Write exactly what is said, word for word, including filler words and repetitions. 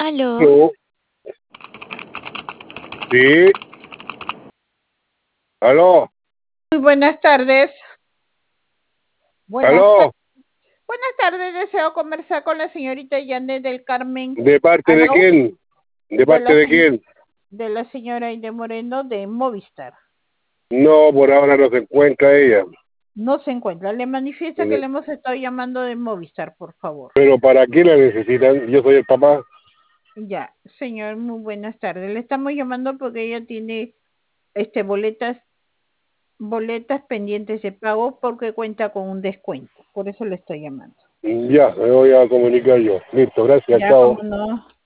Aló. Aló. Sí. Aló. Muy buenas tardes. Buenas, Aló. buenas tardes, deseo conversar con la señorita Yanet del Carmen. ¿De parte de ¿Aló? quién? ¿De parte la de se- quién? De la señora Inde Moreno de Movistar. No, por ahora no se encuentra ella. No se encuentra. Le manifiesta que le hemos estado llamando de Movistar, por favor. ¿Pero para qué la necesitan? Yo soy el papá. Ya, señor, muy buenas tardes. Le estamos llamando porque ella tiene este boletas boletas pendientes de pago porque cuenta con un descuento. Por eso le estoy llamando. Ya, me voy a comunicar yo. Listo, gracias, Ya, chao. como no.